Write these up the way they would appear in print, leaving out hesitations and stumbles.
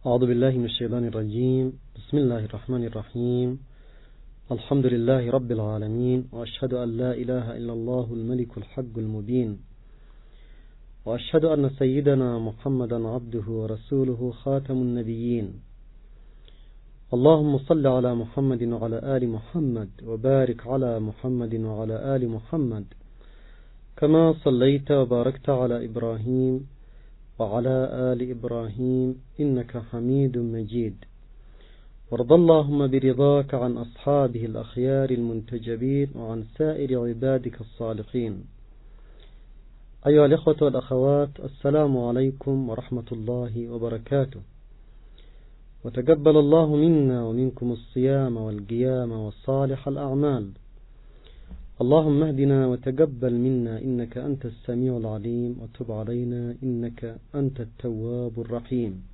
أعوذ بالله من الشيطان الرجيم. بسم الله الرحمن الرحيم. الحمد لله رب العالمين، وأشهد أن لا إله إلا الله الملك الحق المبين، وأشهد أن سيدنا محمدا عبده ورسوله خاتم النبيين. اللهم صل على محمد وعلى آل محمد، وبارك على محمد وعلى آل محمد كما صليت وباركت على إبراهيم وعلى آل إبراهيم إنك حميد مجيد. وارض اللهم برضاك عن أصحابه الأخيار المنتجبين وعن سائر عبادك الصالحين. أيها الإخوة والأخوات، السلام عليكم ورحمة الله وبركاته. وتقبل الله منا ومنكم الصيام والقيام والصالح الأعمال. اللهم اهدنا وتقبل منا إنك أنت السميع العليم، وتب علينا إنك أنت التواب الرحيم.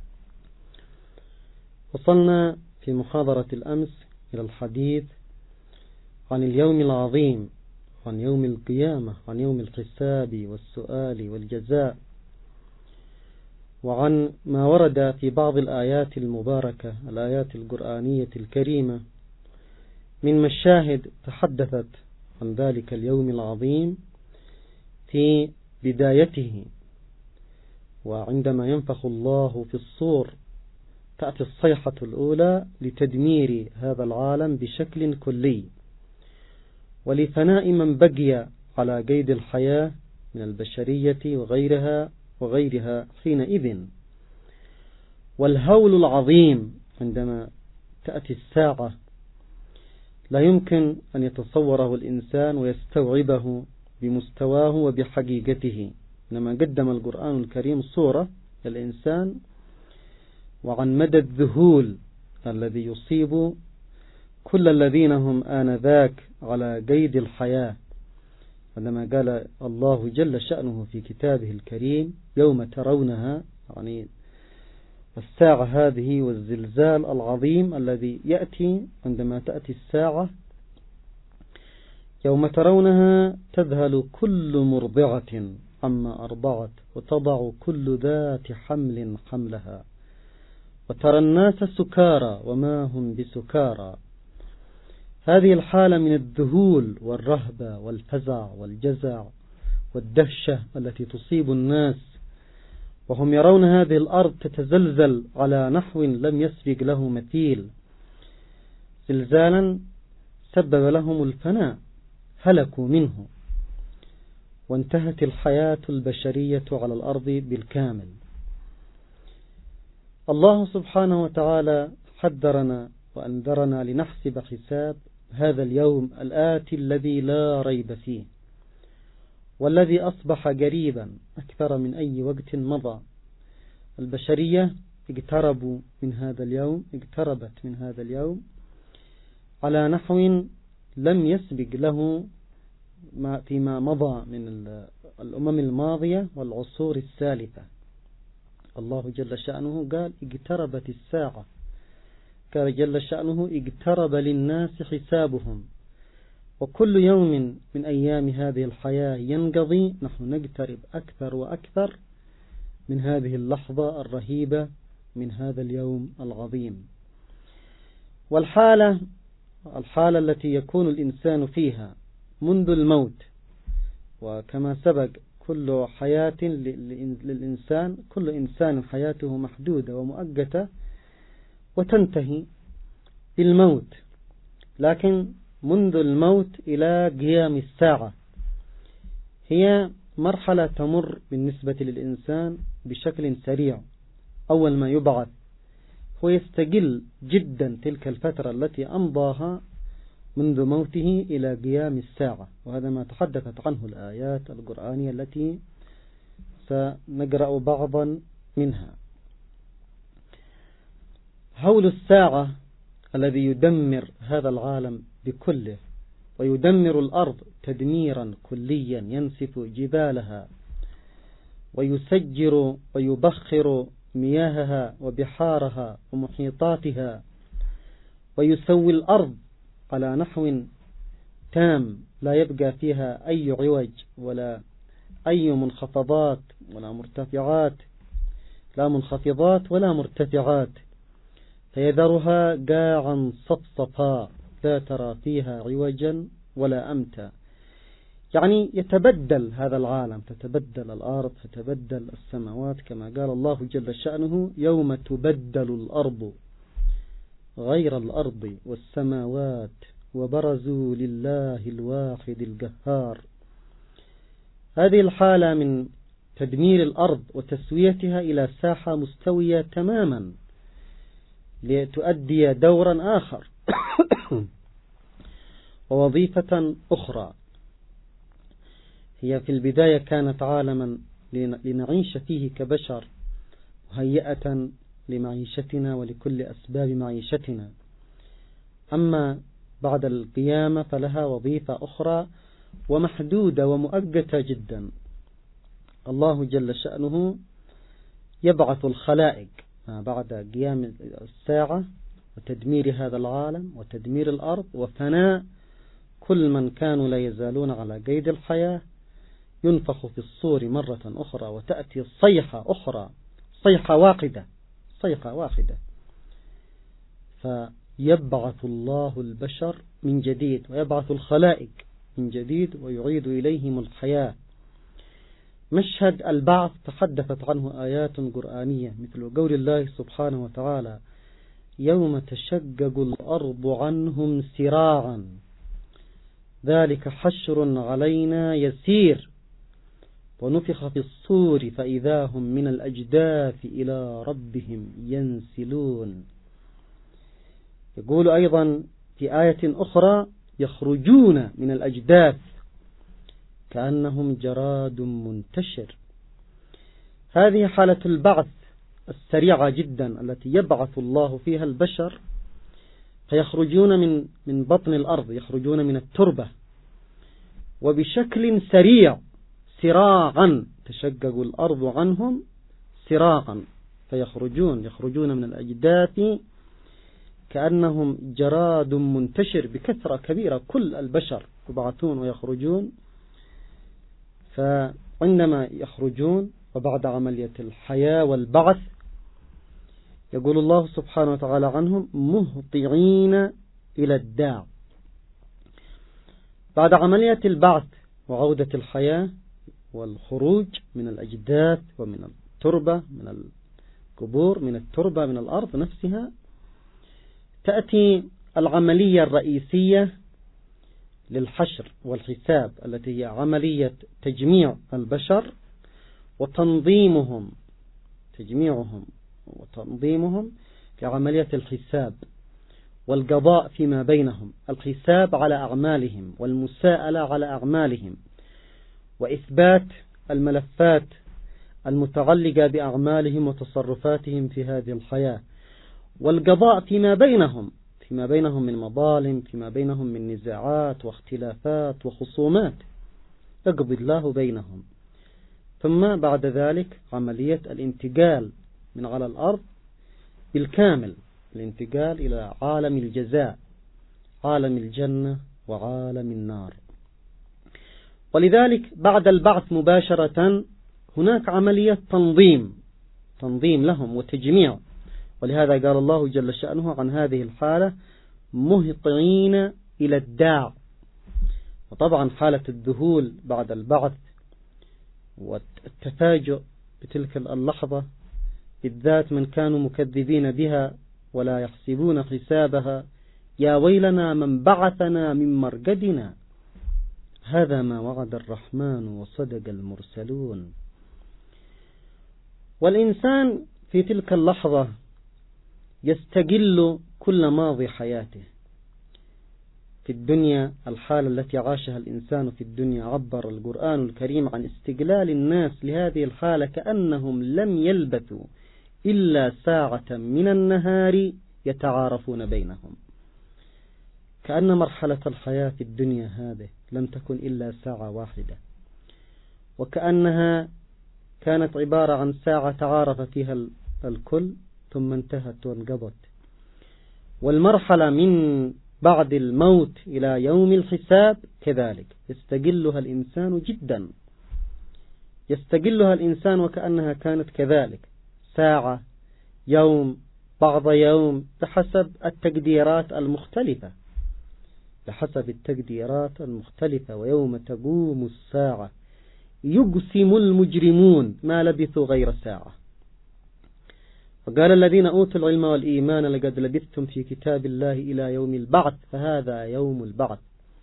وصلنا في محاضرة الأمس إلى الحديث عن اليوم العظيم، عن يوم القيامة، عن يوم الحساب والسؤال والجزاء، وعن ما ورد في بعض الآيات المباركة، الآيات القرآنية الكريمة، من مشاهد تحدثت عن ذلك اليوم العظيم في بدايته. وعندما ينفخ الله في الصور تأتي الصيحة الأولى لتدمير هذا العالم بشكل كلي، ولفناء من بقي على قيد الحياة من البشرية وغيرها حينئذ. والهول العظيم عندما تأتي الساعة لا يمكن أن يتصوره الإنسان ويستوعبه بمستواه وبحقيقته، إنما قدم القرآن الكريم صورة للإنسان وعن مدى الذهول الذي يصيب كل الذين هم آنذاك على قيد الحياة. عندما قال الله جل شأنه في كتابه الكريم: يوم ترونها، يعني الساعة هذه والزلزال العظيم الذي يأتي عندما تأتي الساعة. يوم ترونها تذهل كل مرضعة عما أرضعت، وتضع كل ذات حمل حملها، وترى الناس سكارى وما هم بسكارى. هذه الحالة من الذهول والرهبة والفزع والجزع والدهشة التي تصيب الناس وهم يرون هذه الأرض تتزلزل على نحو لم يسبق له مثيل، زلزالا سبب لهم الفناء، هلكوا منه، وانتهت الحياة البشرية على الأرض بالكامل. الله سبحانه وتعالى حذرنا وأنذرنا لنحسب حساب هذا اليوم الآتي الذي لا ريب فيه، والذي أصبح قريبا أكثر من أي وقت مضى. البشرية اقتربت من هذا اليوم على نحو لم يسبق له فيما مضى من الأمم الماضية والعصور السالفة. الله جل شأنه قال: اقتربت الساعة. قال جل شأنه: اقترب للناس حسابهم. وكل يوم من أيام هذه الحياة ينقضي نحن نقترب أكثر وأكثر من هذه اللحظة الرهيبة من هذا اليوم العظيم. والحالة التي يكون الإنسان فيها منذ الموت، وكما سبق كل حياة للإنسان، كل إنسان حياته محدودة ومؤقتة وتنتهي بالموت، لكن منذ الموت إلى قيام الساعة هي مرحلة تمر بالنسبة للإنسان بشكل سريع. أول ما يبعث هو يستقل جدا تلك الفترة التي أمضاها منذ موته إلى قيام الساعة، وهذا ما تحدثت عنه الآيات القرآنية التي سنقرأ بعضا منها. هول الساعة الذي يدمر هذا العالم بكله، ويدمر الأرض تدميرا كليا، ينسف جبالها ويسجر ويبخر مياهها وبحارها ومحيطاتها، ويسوي الأرض على نحو تام لا يبقى فيها أي عوج ولا أي منخفضات ولا مرتفعات، لا منخفضات ولا مرتفعات، فيذرها قاعا صفصفا لا ترى فيها عوجا ولا أمتا. يعني يتبدل هذا العالم، تتبدل الأرض، تتبدل السماوات، كما قال الله جل شأنه: يوم تبدل الأرض غير الأرض والسماوات وبرزوا لله الواحد القهار. هذه الحالة من تدمير الأرض وتسويتها إلى ساحة مستوية تماما لتؤدي دورا آخر ووظيفة أخرى. هي في البداية كانت عالما لنعيش فيه كبشر، مهيئة لمعيشتنا ولكل أسباب معيشتنا. أما بعد القيامة فلها وظيفة أخرى ومحدودة ومؤقتة جدا. الله جل شأنه يبعث الخلائق بعد قيام الساعة وتدمير هذا العالم وتدمير الأرض وفناء كل من كانوا لا يزالون على قيد الحياة. ينفخ في الصور مرة أخرى وتأتي صيحة أخرى، صيحة واحدة، فيبعث الله البشر من جديد ويبعث الخلائق من جديد ويعيد إليهم الحياة. مشهد البعث تحدثت عنه آيات قرآنية مثل قول الله سبحانه وتعالى: يوم تشقق الأرض عنهم سراعا ذلك حشر علينا يسير ونفخ في الصور فإذا هم من الأجداث إلى ربهم ينسلون. يقول أيضا في آية أخرى: يخرجون من الأجداث كأنهم جراد منتشر. هذه حالة البعث السريعة جدا التي يبعث الله فيها البشر، فيخرجون من بطن الأرض، يخرجون من التربة وبشكل سريع سراعا، تشقق الأرض عنهم سراعا يخرجون من الأجداث كأنهم جراد منتشر، بكثرة كبيرة كل البشر يبعثون ويخرجون. فعندما يخرجون وبعد عملية الحياة والبعث يقول الله سبحانه وتعالى عنهم: مهطعين إلى الداع. بعد عملية البعث وعودة الحياة والخروج من الأجداث ومن التربة، من القبور، من التربة، من الأرض نفسها، تأتي العملية الرئيسية للحشر والحساب، التي هي عملية تجميع البشر وتنظيمهم، تجميعهم وتنظيمهم لعملية الحساب والقضاء فيما بينهم، الحساب على أعمالهم والمساءلة على أعمالهم وإثبات الملفات المتعلقة بأعمالهم وتصرفاتهم في هذه الحياة، والقضاء فيما بينهم من مظالم، فيما بينهم من نزاعات واختلافات وخصومات، يقضي الله بينهم. ثم بعد ذلك عملية الانتقال من على الأرض بالكامل، الانتقال إلى عالم الجزاء، عالم الجنة وعالم النار. ولذلك بعد البعث مباشرة هناك عملية تنظيم لهم وتجميع. ولهذا قال الله جل شأنه عن هذه الحالة: مهطعين إلى الداع. وطبعا حالة الذهول بعد البعث والتفاجؤ بتلك اللحظة، بالذات من كانوا مكذبين بها ولا يحسبون حسابها: يا ويلنا من بعثنا من مرقدنا هذا ما وعد الرحمن وصدق المرسلون. والإنسان في تلك اللحظة يستقل كل ماضي حياته في الدنيا. الحالة التي عاشها الإنسان في الدنيا عبر القرآن الكريم عن استقلال الناس لهذه الحالة كأنهم لم يلبثوا إلا ساعة من النهار يتعارفون بينهم، كأن مرحلة الحياة في الدنيا هذه لم تكن إلا ساعة واحدة، وكأنها كانت عبارة عن ساعة تعارف فيها الكل ثم انتهت وانقضت. والمرحلة من بعد الموت إلى يوم الحساب كذلك يستقلها الإنسان جدا، يستقلها الإنسان وكأنها كانت كذلك ساعة، يوم، بعض يوم، بحسب التقديرات المختلفة، بحسب التقديرات المختلفة. ويوم تقوم الساعة يقسم المجرمون ما لبثوا غير ساعة. وقال الذين أوتوا العلم والإيمان لقد لبثتم في كتاب الله إلى يوم البعث فهذا يوم البعث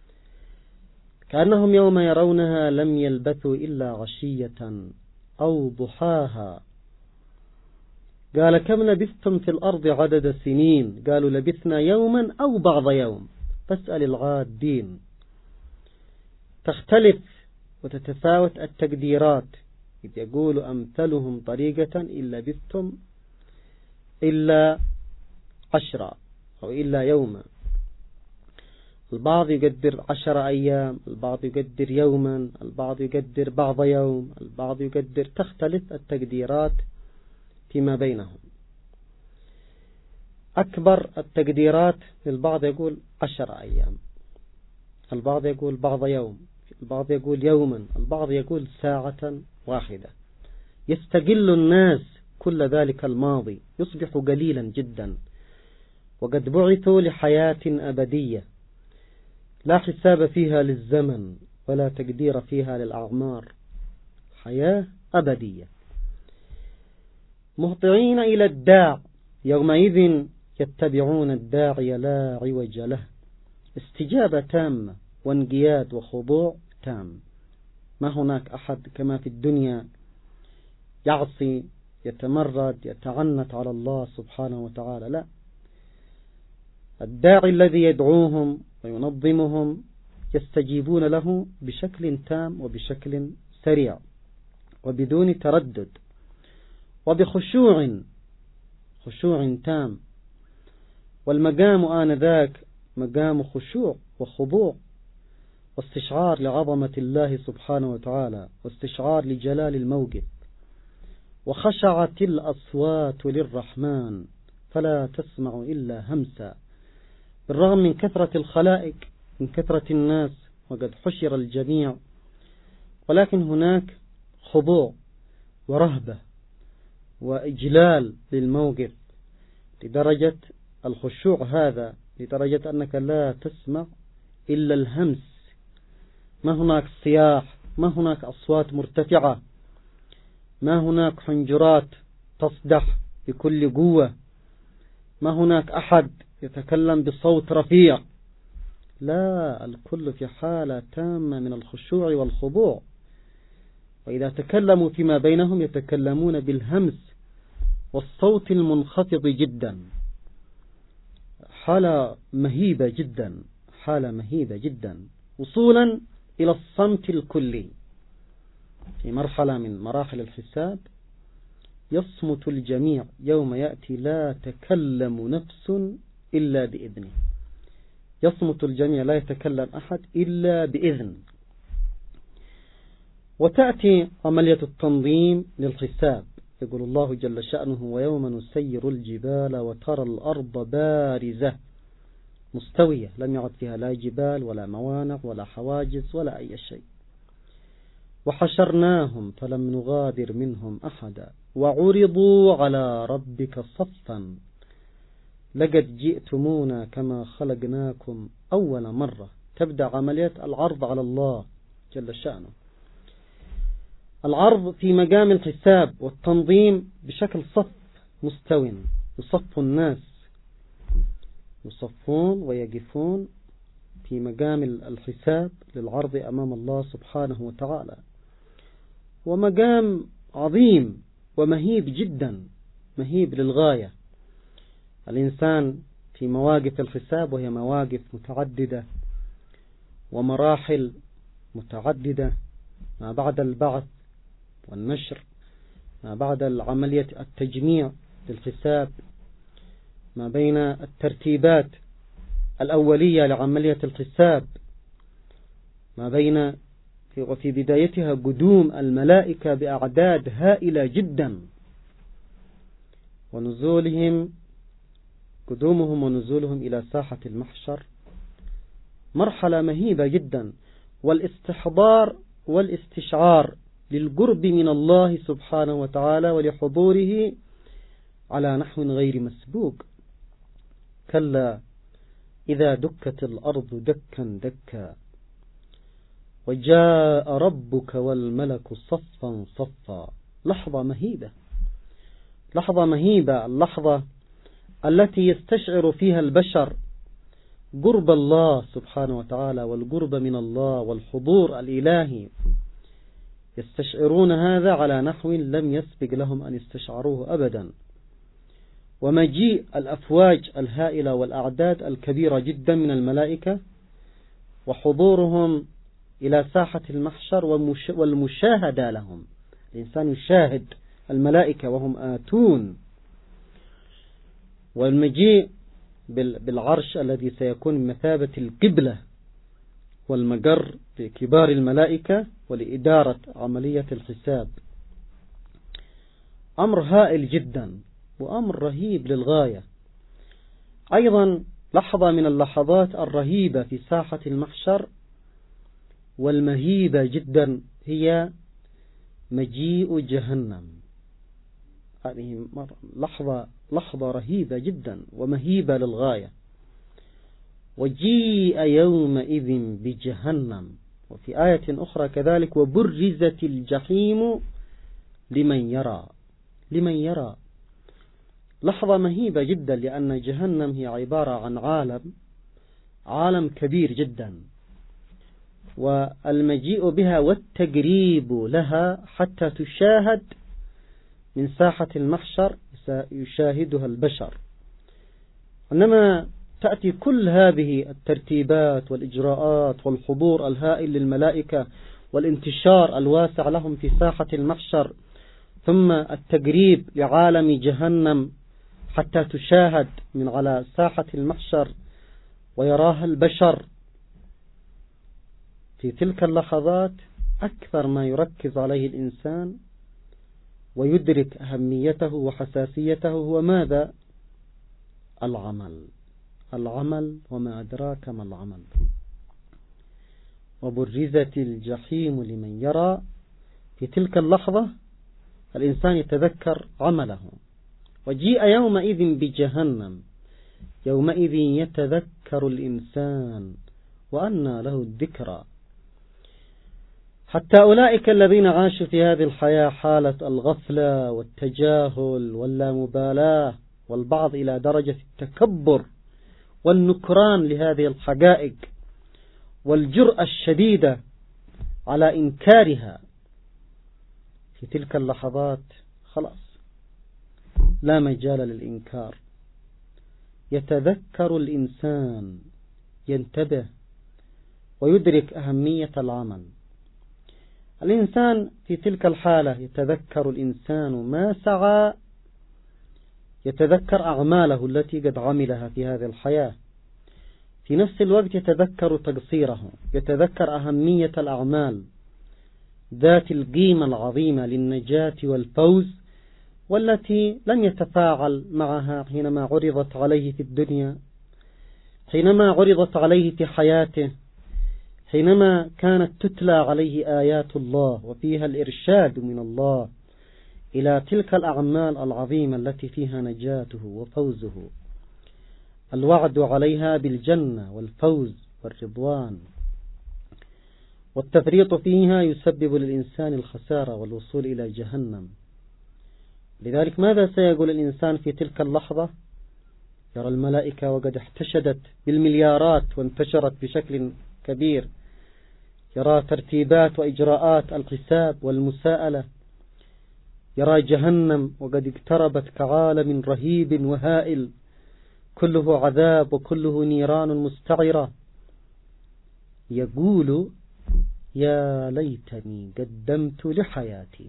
كأنهم يوم يرونها لم يلبثوا إلا عشية أو ضحاها. قال كم لبثتم في الأرض عدد سنين؟ قالوا لبثنا يوما أو بعض يوم، فاسأل العادين. تختلف وتتفاوت التقديرات، إذ يقول أمثلهم طريقة إن لبثتم إلا 10 أو إلا يوما. البعض يقدر 10 أيام، البعض يقدر يوما، البعض يقدر بعض يوم، البعض يقدر، تختلف التقديرات فيما بينهم. أكبر التقديرات البعض يقول 10 أيام، البعض يقول بعض يوم، البعض يقول يوما، البعض يقول ساعة واحدة. يستقل الناس كل ذلك الماضي، يصبح قليلا جدا، وقد بعثوا لحياة أبدية لا حساب فيها للزمن ولا تقدير فيها للأعمار، حياة أبدية. مهطعين إلى الداع يومئذ يتبعون الداعي لا عوج له، استجابة تامة وانقياد وخضوع تام. ما هناك أحد كما في الدنيا يعصي، يتمرد، يتعنت على الله سبحانه وتعالى، لا. الداعي الذي يدعوهم وينظمهم يستجيبون له بشكل تام وبشكل سريع وبدون تردد وبخشوع تام. والمقام آنذاك مقام خشوع وخضوع واستشعار لعظمة الله سبحانه وتعالى واستشعار لجلال الموقف. وخشعت الأصوات للرحمن فلا تسمع إلا همسا، بالرغم من كثرة الخلائق، من كثرة الناس، وقد حشر الجميع، ولكن هناك خضوع ورهبة وإجلال للموقف، لدرجة الخشوع هذا لدرجة أنك لا تسمع إلا الهمس. ما هناك صياح، ما هناك أصوات مرتفعة، ما هناك حنجرات تصدح بكل قوة، ما هناك أحد يتكلم بصوت رفيع، لا، الكل في حالة تامة من الخشوع والخضوع. وإذا تكلموا فيما بينهم يتكلمون بالهمس والصوت المنخفض جدا، حالة مهيبة جدا، حالة مهيبة جدا، وصولا إلى الصمت الكلي. في مرحلة من مراحل الحساب يصمت الجميع يوم يأتي لا تكلم نفس إلا بإذنه، يصمت الجميع لا يتكلم أحد إلا بإذن. وتأتي عملية التنظيم للحساب، يقول الله جل شأنه ويوم نسير الجبال وترى الأرض بارزة مستوية لم يعد فيها لا جبال ولا موانع ولا حواجز ولا أي شيء، وحشرناهم فلم نغادر منهم أحدا وعرضوا على ربك صفا لقد جئتمونا كما خلقناكم أول مرة. تبدأ عملية العرض على الله جل شأنه، العرض في مقام الحساب والتنظيم بشكل صف مستوٍ، يصف الناس، يصفون ويقفون في مقام الحساب للعرض أمام الله سبحانه وتعالى. ومقام عظيم ومهيب جدا، مهيب للغاية. الإنسان في مواقف الحساب وهي مواقف متعددة ومراحل متعددة، ما بعد البعث والنشر، ما بعد عملية التجميع للحساب، ما بين الترتيبات الأولية لعملية الحساب، ما بين وفي بدايتها قدوم الملائكة بأعداد هائلة جدا، قدومهم ونزولهم إلى ساحة المحشر، مرحلة مهيبة جدا. والاستحضار والاستشعار للقرب من الله سبحانه وتعالى ولحضوره على نحو غير مسبوق. كلا إذا دكت الأرض دكا دكا وجاء ربك والملك صفا صفا. لحظة مهيبة، لحظة مهيبة، اللحظة التي يستشعر فيها البشر قرب الله سبحانه وتعالى والقرب من الله والحضور الإلهي. يستشعرون هذا على نحو لم يسبق لهم أن يستشعروه أبدا. ومجيء الأفواج الهائلة والأعداد الكبيرة جدا من الملائكة وحضورهم إلى ساحة المحشر والمشاهدة لهم. الإنسان يشاهد الملائكة وهم آتون. والمجيء بالعرش الذي سيكون بمثابة القبلة والمجر لكبار الملائكة ولإدارة عملية الحساب. أمر هائل جدا وأمر رهيب للغاية. أيضا لحظة من اللحظات الرهيبة في ساحة المحشر والمهيبة جدا هي مجيء جهنم. هذه لحظة رهيبة جدا ومهيبة للغاية. وجيء يومئذ بجهنم. وفي آية أخرى كذلك وبرزت الجحيم لمن يرى. لمن يرى. لحظة مهيبة جدا لأن جهنم هي عبارة عن عالم كبير جدا، والمجيء بها والتقريب لها حتى تشاهد من ساحة المحشر يشاهدها البشر. إنما تأتي كل هذه الترتيبات والإجراءات والحضور الهائل للملائكة والانتشار الواسع لهم في ساحة المحشر، ثم التقريب لعالم جهنم حتى تشاهد من على ساحة المحشر ويراها البشر. في تلك اللحظات أكثر ما يركز عليه الإنسان ويدرك أهميته وحساسيته هو ماذا؟ العمل وما أدراك ما العمل. وبرزت الجحيم لمن يرى. في تلك اللحظة الإنسان يتذكر عمله. وجيء يومئذ بجهنم. يومئذ يتذكر الإنسان وأنى له الذكرى. حتى أولئك الذين عاشوا في هذه الحياة حالة الغفلة والتجاهل واللامبالاة والبعض إلى درجة التكبر والنكران لهذه الحقائق والجرأة الشديدة على إنكارها، في تلك اللحظات خلاص لا مجال للإنكار. يتذكر الإنسان، ينتبه ويدرك أهمية العمل. الإنسان في تلك الحالة يتذكر الإنسان ما سعى، يتذكر أعماله التي قد عملها في هذه الحياة. في نفس الوقت يتذكر تقصيره، يتذكر أهمية الأعمال ذات القيمة العظيمة للنجاة والفوز، والتي لم يتفاعل معها حينما عرضت عليه في الدنيا، حينما عرضت عليه في حياته، حينما كانت تتلى عليه آيات الله وفيها الإرشاد من الله إلى تلك الأعمال العظيمة التي فيها نجاته وفوزه، الوعد عليها بالجنة والفوز والرضوان. والتفريط فيها يسبب للإنسان الخسارة والوصول إلى جهنم. لذلك ماذا سيقول الإنسان في تلك اللحظة؟ يرى الملائكة وقد احتشدت بالمليارات وانتشرت بشكل كبير، يرى ترتيبات وإجراءات الحساب والمساءلة، يرى جهنم وقد اقتربت كعالم رهيب وهائل كله عذاب وكله نيران مستعرة. يقول يا ليتني قدمت لحياتي.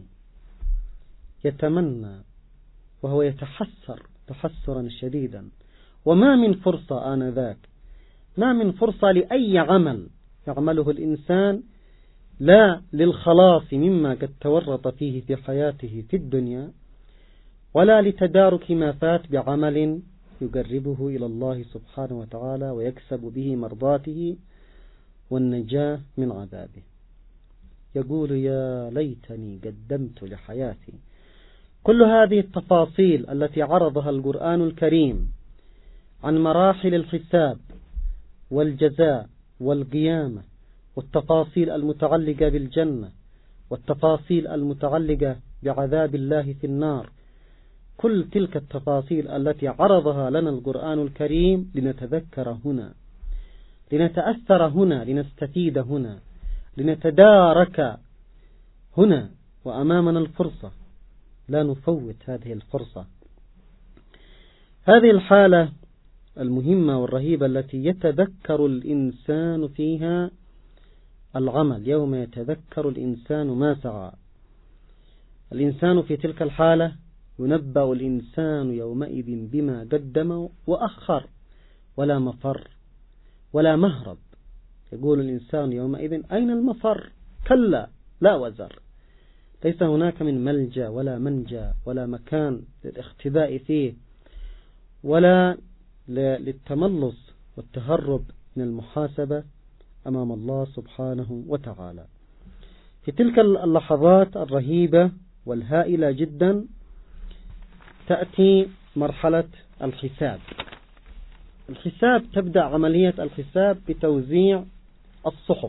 يتمنى وهو يتحسر تحسرا شديدا. وما من فرصة آنذاك، ما من فرصة لأي عمل يعمله الإنسان لا للخلاص مما قد تورط فيه في حياته في الدنيا، ولا لتدارك ما فات بعمل يقربه إلى الله سبحانه وتعالى ويكسب به مرضاته والنجاة من عذابه. يقول يا ليتني قدمت لحياتي. كل هذه التفاصيل التي عرضها القرآن الكريم عن مراحل الحساب والجزاء والقيامة، والتفاصيل المتعلقة بالجنة، والتفاصيل المتعلقة بعذاب الله في النار، كل تلك التفاصيل التي عرضها لنا القرآن الكريم لنتذكر هنا، لنتأثر هنا، لنستفيد هنا، لنتدارك هنا، وأمامنا الفرصة، لا نفوت هذه الفرصة. هذه الحالة المهمة والرهيبة التي يتذكر الإنسان فيها العمل، يوم يتذكر الإنسان ما سعى. الإنسان في تلك الحالة ينبأ الإنسان يومئذ بما قدم وأخر، ولا مفر ولا مهرب. يقول الإنسان يومئذ أين المفر؟ كلا لا وزر. ليس هناك من ملجأ ولا منجا ولا مكان للاختباء فيه ولا للتملص والتهرب من المحاسبة أمام الله سبحانه وتعالى. في تلك اللحظات الرهيبة والهائلة جدا تأتي مرحلة الحساب. الحساب، تبدأ عملية الحساب بتوزيع الصحف،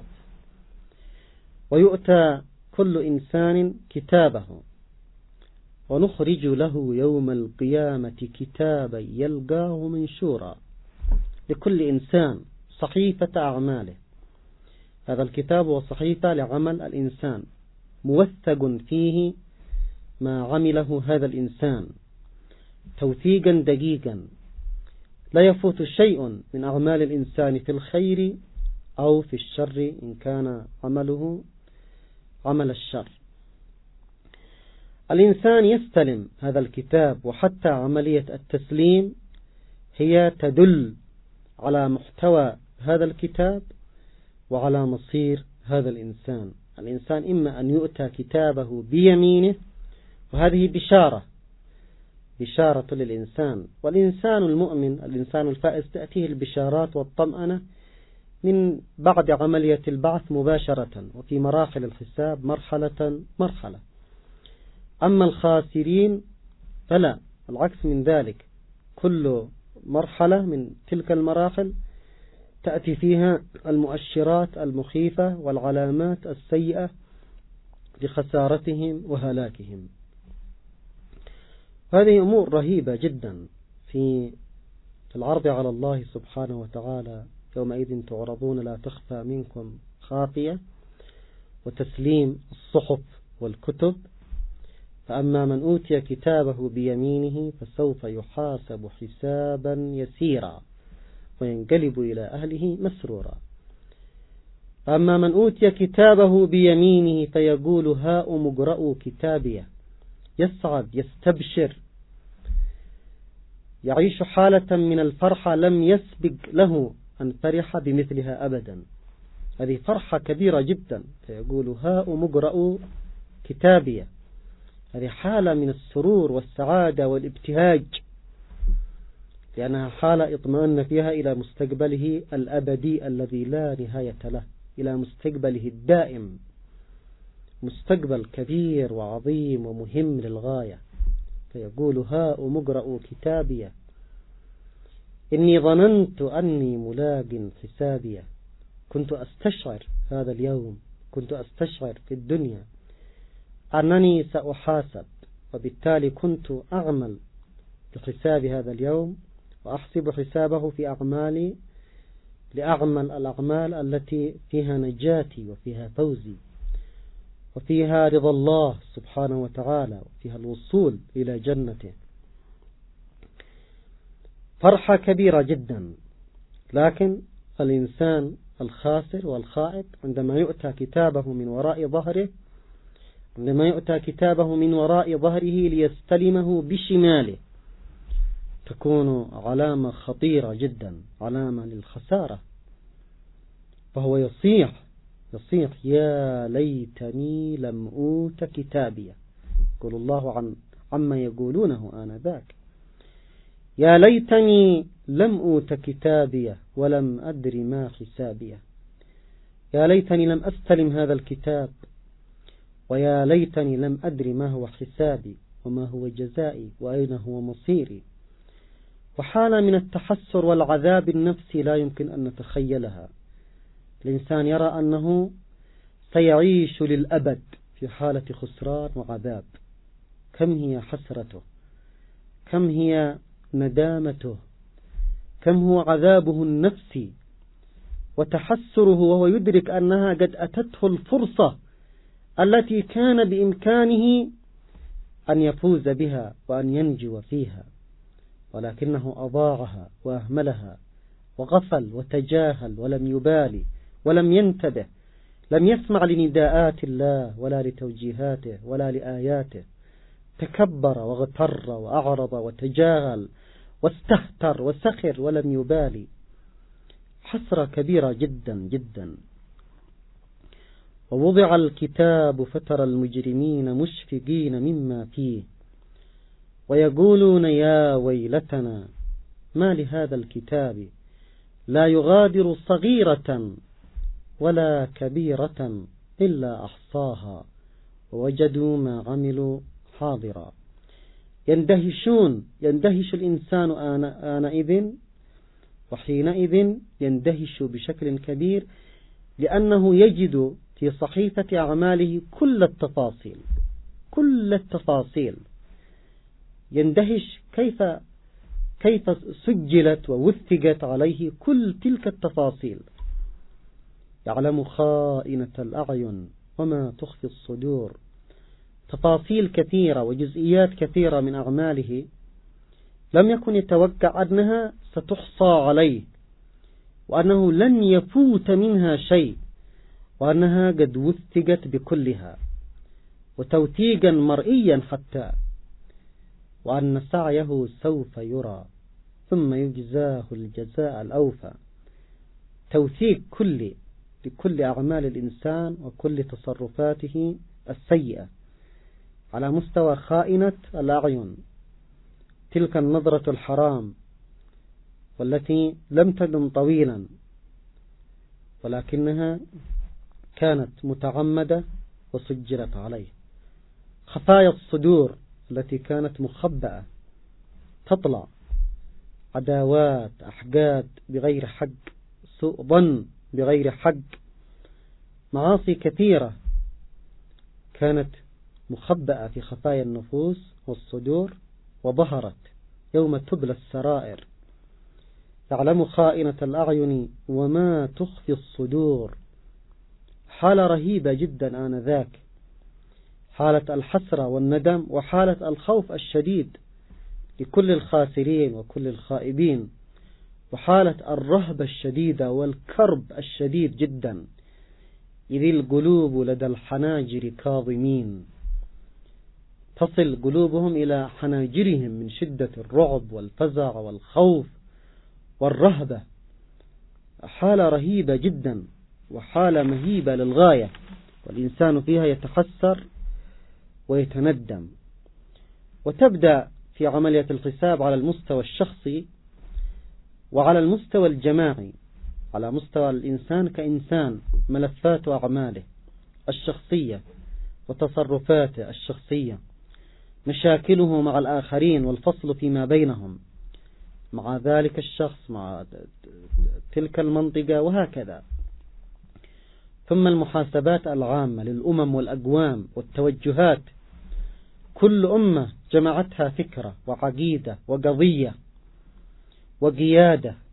ويؤتى كل إنسان كتابه، ونخرج له يوم القيامة كتابا يلقاه منشورا. لكل إنسان صحيفة أعماله. هذا الكتاب هو صحيفة لعمل الإنسان، موثق فيه ما عمله هذا الإنسان توثيقا دقيقا، لا يفوت شيء من أعمال الإنسان في الخير أو في الشر إن كان عمله عمل الشر. الإنسان يستلم هذا الكتاب، وحتى عملية التسليم هي تدل على محتوى هذا الكتاب وعلى مصير هذا الإنسان. الإنسان إما أن يؤتى كتابه بيمينه، وهذه بشارة للإنسان، والإنسان المؤمن، الإنسان الفائز، تأتيه البشارات والطمأنة من بعد عملية البعث مباشرة، وفي مراحل الحساب مرحلة. أما الخاسرين فلا، العكس من ذلك، كل مرحلة من تلك المراحل تأتي فيها المؤشرات المخيفة والعلامات السيئة لخسارتهم وهلاكهم. هذه أمور رهيبة جدا في العرض على الله سبحانه وتعالى. يومئذ تعرضون لا تخفى منكم خافية، وتسليم الصحف والكتب. فأما من أوتي كتابه بيمينه فسوف يحاسب حسابا يسيرا وينقلب إلى أهله مسرورا. أما من أوتي كتابه بيمينه فيقول هاؤم اقرءوا كتابيه، يسعد، يستبشر، يعيش حالة من الفرحة لم يسبق له أن فرح بمثلها أبدا. هذه فرحة كبيرة جدا، فيقول هاؤم اقرءوا كتابيه. هذه حالة من السرور والسعادة والابتهاج، لأنها حالة اطمأن فيها إلى مستقبله الأبدي الذي لا نهاية له، إلى مستقبله الدائم، مستقبل كبير وعظيم ومهم للغاية. فيقول هاؤم اقرءوا كتابيه إني ظننت أني ملاق حسابيه. كنت أستشعر هذا اليوم، كنت أستشعر في الدنيا أنني سأحاسب، وبالتالي كنت أعمل بحساب هذا اليوم، وأحسب حسابه في أعمالي لأعمل الأعمال التي فيها نجاتي وفيها فوزي وفيها رضا الله سبحانه وتعالى وفيها الوصول إلى جنته. فرحة كبيرة جدا. لكن الإنسان الخاسر والخائب عندما يؤتى كتابه من وراء ظهره، عندما يؤتى كتابه من وراء ظهره ليستلمه بشماله، تكون علامة خطيرة جدا، علامة للخسارة. فهو يصيح يا ليتني لم أوت كتابيه. يقول الله عما يقولونه آنذاك، يا ليتني لم أوت كتابيه ولم أدر ما حسابيه. يا ليتني لم أستلم هذا الكتاب، ويا ليتني لم أدر ما هو حسابي، وما هو جزائي وأين هو مصيري، وحالة من التحسر والعذاب النفسي لا يمكن أن نتخيلها. الإنسان يرى أنه سيعيش للأبد في حالة خسران وعذاب. كم هي حسرته، كم هي ندامته، كم هو عذابه النفسي وتحسره، وهو يدرك أنها قد أتته الفرصة التي كان بإمكانه أن يفوز بها وأن ينجو فيها، ولكنه أضاعها وأهملها وغفل وتجاهل ولم يبالي ولم ينتبه، لم يسمع لنداءات الله ولا لتوجيهاته ولا لآياته، تكبر واغتر وأعرض وتجاهل واستهتر وسخر ولم يبالي. حسرة كبيرة جدا جدا. ووضع الكتاب فترى المجرمين مشفقين مما فيه ويقولون يا ويلتنا ما لهذا الكتاب لا يغادر صغيرة ولا كبيرة إلا أحصاها ووجدوا ما عملوا حاضرا. يندهش الإنسان آنئذ، وحينئذ يندهش بشكل كبير، لأنه يجد في صحيفة أعماله كل التفاصيل. يندهش كيف سجلت ووثقت عليه كل تلك التفاصيل. يعلم خائنة الأعين وما تخفي الصدور. تفاصيل كثيرة وجزئيات كثيرة من أعماله لم يكن يتوقع أنها ستحصى عليه، وأنه لن يفوت منها شيء، وأنها قد وثقت بكلها وتوثيقا مرئيا حتى، وأن سعيه سوف يرى ثم يجزاه الجزاء الأوفى. توثيق لكل أعمال الإنسان وكل تصرفاته السيئة على مستوى خائنة الأعين، تلك النظرة الحرام والتي لم تدم طويلا ولكنها كانت متعمدة وسجلت عليه. خفايا الصدور التي كانت مخبأة تطلع، عداوات، أحقاد بغير حق، سوء ظن بغير حق، معاصي كثيرة كانت مخبأة في خفايا النفوس والصدور وظهرت يوم تبلى السرائر. يعلم خائنة الأعين وما تخفي الصدور. حالة رهيبة جدا آنذاك، حالة الحسرة والندم وحالة الخوف الشديد لكل الخاسرين وكل الخائبين، وحالة الرهبة الشديدة والكرب الشديد جدا، إذ القلوب لدى الحناجر كاظمين. تصل قلوبهم إلى حناجرهم من شدة الرعب والفزع والخوف والرهبة. حالة رهيبة جدا وحالة مهيبة للغاية، والإنسان فيها يتحسر ويتندم. وتبدأ في عملية الحساب على المستوى الشخصي وعلى المستوى الجماعي. على مستوى الإنسان كإنسان، ملفات وأعماله الشخصية وتصرفاته الشخصية، مشاكله مع الآخرين والفصل فيما بينهم، مع ذلك الشخص، مع تلك المنطقة، وهكذا. ثم المحاسبات العامة للأمم والأقوام والتوجهات. كل أمة جمعتها فكرة وعقيدة وقضية وقيادة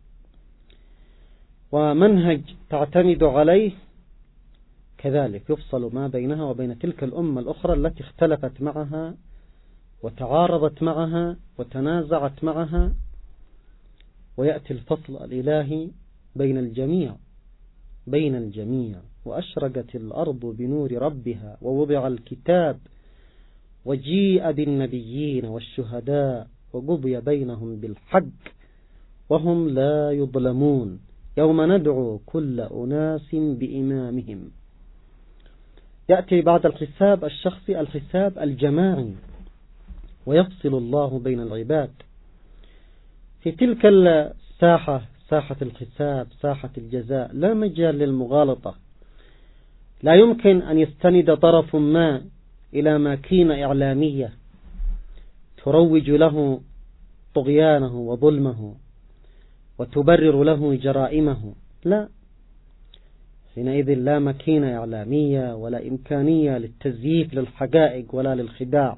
ومنهج تعتمد عليه، كذلك يفصل ما بينها وبين تلك الأمة الأخرى التي اختلفت معها وتعارضت معها وتنازعت معها، ويأتي الفصل الإلهي بين الجميع. وأشرقت الأرض بنور ربها ووضع الكتاب وجيء بالنبيين والشهداء وقضي بينهم بالحق وهم لا يظلمون. يوم ندعو كل أناس بإمامهم. يأتي بعد الحساب الشخصي الحساب الجماعي، ويفصل الله بين العباد في تلك الساحة، ساحة الحساب، ساحة الجزاء. لا مجال للمغالطة. لا يمكن أن يستند طرف ما إلى ماكينة إعلامية تروج له طغيانه وظلمه وتبرر له جرائمه. لا، حينئذ لا مكينة إعلامية ولا إمكانية للتزييف للحقائق ولا للخداع.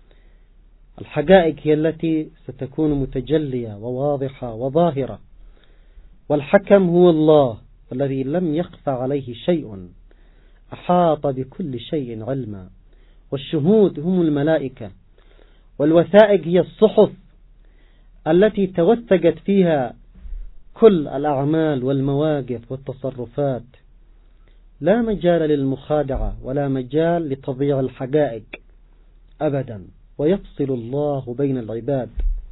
الحقائق هي التي ستكون متجلية وواضحة وظاهرة، والحكم هو الله الذي لم يخفى عليه شيء، أحاط بكل شيء علما، والشهود هم الملائكة، والوثائق هي الصحف التي توثقت فيها كل الأعمال والمواقف والتصرفات. لا مجال للمخادعة ولا مجال لتضييع الحقائق أبدا، ويفصل الله بين العباد.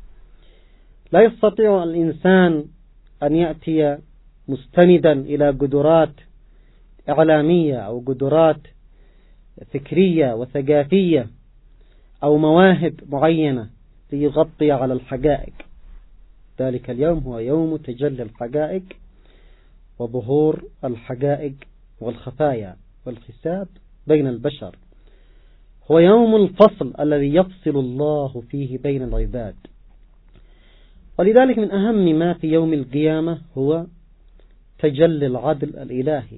لا يستطيع الإنسان أن يأتي مستندا إلى قدرات إعلامية أو قدرات فكرية وثقافية أو مواهب معينة ليغطي على الحقائق. ذلك اليوم هو يوم تجلي الحقائق وظهور الحقائق والخفايا والحساب بين البشر. هو يوم الفصل الذي يفصل الله فيه بين العباد. ولذلك من أهم ما في يوم القيامة هو تجلي العدل الإلهي،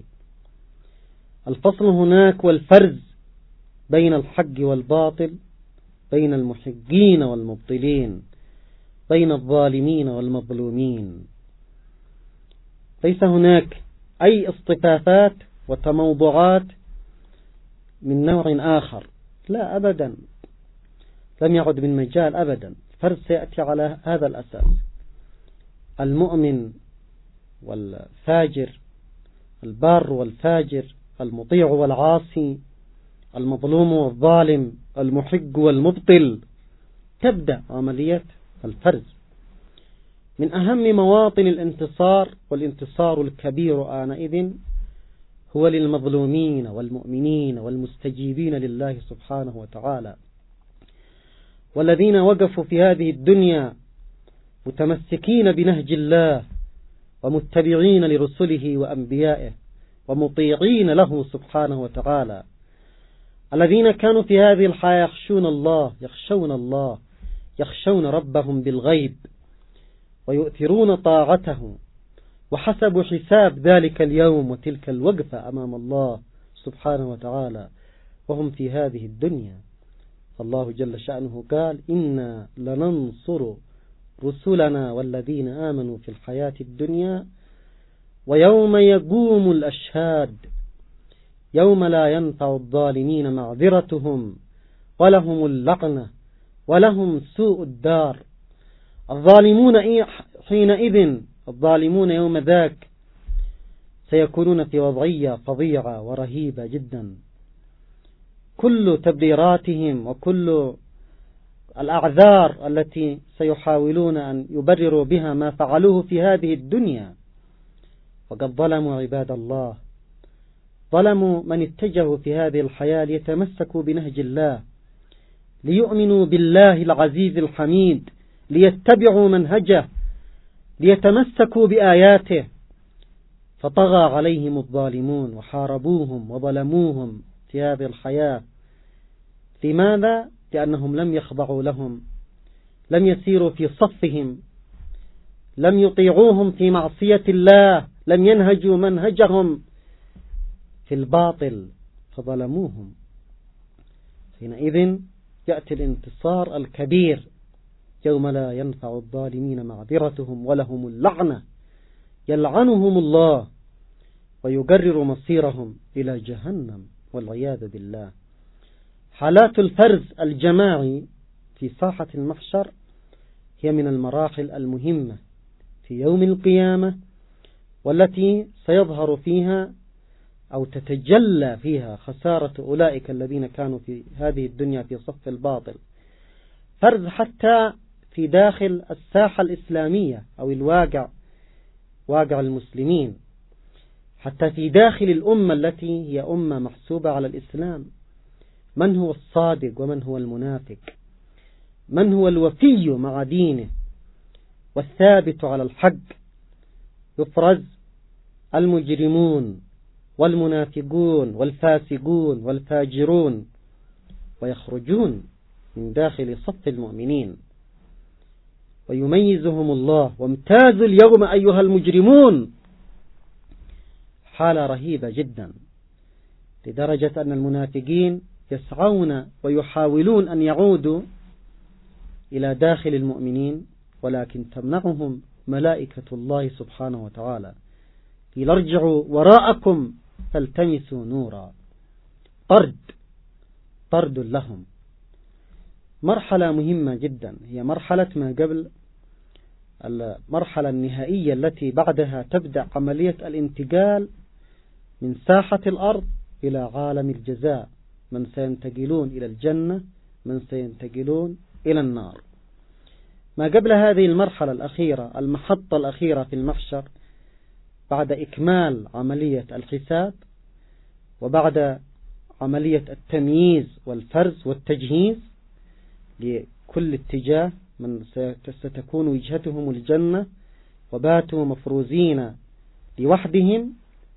الفصل هناك والفرز بين الحق والباطل، بين المحقين والمبطلين، بين الظالمين والمظلومين. ليس هناك أي اصطفافات وتموضعات من نوع آخر، لا أبدا، لم يعد من مجال أبدا. الفرز سيأتي على هذا الأساس: المؤمن والفاجر، البار والفاجر، المطيع والعاصي، المظلوم والظالم، المحق والمبطل. تبدأ عملية الفرز. من أهم مواطن الانتصار، والانتصار الكبير آنئذ هو للمظلومين والمؤمنين والمستجيبين لله سبحانه وتعالى، والذين وقفوا في هذه الدنيا متمسكين بنهج الله ومتبعين لرسله وأنبيائه ومطيعين له سبحانه وتعالى، الذين كانوا في هذه الحياة يخشون الله، يخشون ربهم بالغيب، ويؤثرون طاعته، وحسبوا حساب ذلك اليوم وتلك الوقفة أمام الله سبحانه وتعالى وهم في هذه الدنيا. الله جل شأنه قال: إنا لننصر رسلنا والذين آمنوا في الحياة الدنيا ويوم يقوم الأشهاد يوم لا ينفع الظالمين معذرتهم ولهم اللعنة ولهم سوء الدار. الظالمون حينئذ، الظالمون يوم ذاك سيكونون في وضعية فظيعة ورهيبة جدا. كل تبريراتهم وكل الأعذار التي سيحاولون أن يبرروا بها ما فعلوه في هذه الدنيا، وقد ظلموا عباد الله، ظلموا من اتجهوا في هذه الحياة ليتمسكوا بنهج الله، ليؤمنوا بالله العزيز الحميد، ليتبعوا منهجه، ليتمسكوا بآياته، فطغى عليهم الظالمون وحاربوهم وظلموهم في هذه الحياة. لماذا؟ لأنهم لم يخضعوا لهم، لم يسيروا في صفهم، لم يطيعوهم في معصية الله، لم ينهجوا منهجهم في الباطل فظلموهم. حينئذ يأتي الانتصار الكبير يوم لا ينفع الظالمين معذرتهم ولهم اللعنة، يلعنهم الله ويقرر مصيرهم إلى جهنم والعياذ بالله. حالات الفرز الجماعي في ساحة المحشر هي من المراحل المهمة في يوم القيامة، والتي سيظهر فيها أو تتجلى فيها خسارة أولئك الذين كانوا في هذه الدنيا في صف الباطل. فرز حتى في داخل الساحة الإسلامية أو الواقع، واقع المسلمين، حتى في داخل الأمة التي هي أمة محسوبة على الإسلام. من هو الصادق ومن هو المنافق؟ من هو الوفي مع دينه والثابت على الحق؟ يفرز المجرمون والمنافقون والفاسقون والفاجرون، ويخرجون من داخل صف المؤمنين، ويميزهم الله: وامتازوا اليوم أيها المجرمون. حالة رهيبة جدا، لدرجة أن المنافقين يسعون ويحاولون أن يعودوا إلى داخل المؤمنين، ولكن تمنعهم ملائكة الله سبحانه وتعالى: قيل ارجعوا وراءكم فالتمسوا نورا. طرد لهم. مرحلة مهمة جدا، هي مرحلة ما قبل المرحلة النهائية التي بعدها تبدأ عملية الانتقال من ساحة الأرض إلى عالم الجزاء، من سينتقلون إلى الجنة، من سينتقلون إلى النار. ما قبل هذه المرحلة الأخيرة، المحطة الأخيرة في المحشر، بعد إكمال عملية الحساب وبعد عملية التمييز والفرز والتجهيز لكل اتجاه، من ستكون وجهتهم الجنة وباتوا مفروزين لوحدهم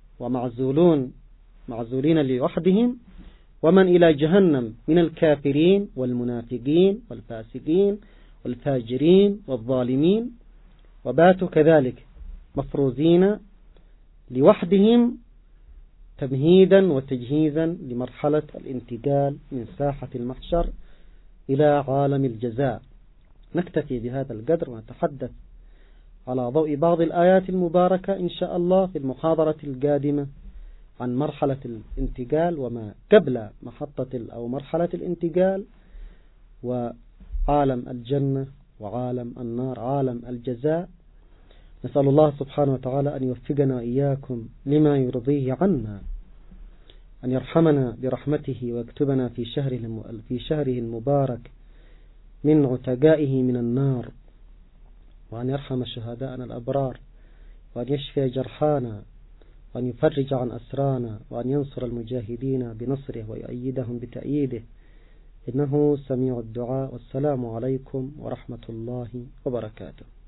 معزولين لوحدهم، ومن إلى جهنم من الكافرين والمنافقين والفاسقين والفاجرين والظالمين، وباتوا كذلك مفروزين لوحدهم تمهيدا وتجهيزا لمرحلة الانتقال من ساحة المحشر إلى عالم الجزاء. نكتفي بهذا القدر ونتحدث على ضوء بعض الآيات المباركة إن شاء الله في المحاضرة القادمة عن مرحلة الانتقال وما قبل محطة أو مرحلة الانتقال، وعالم الجنة وعالم النار، عالم الجزاء. نسأل الله سبحانه وتعالى أن يوفقنا إياكم لما يرضيه عنا، أن يرحمنا برحمته ويكتبنا في شهره المبارك من عتقائه من النار، وأن يرحم شهداءنا الأبرار، وأن يشفي جرحانا، وأن يفرج عن أسرانا، وأن ينصر المجاهدين بنصره ويؤيدهم بتأييده، إنه سميع الدعاء. والسلام عليكم ورحمة الله وبركاته.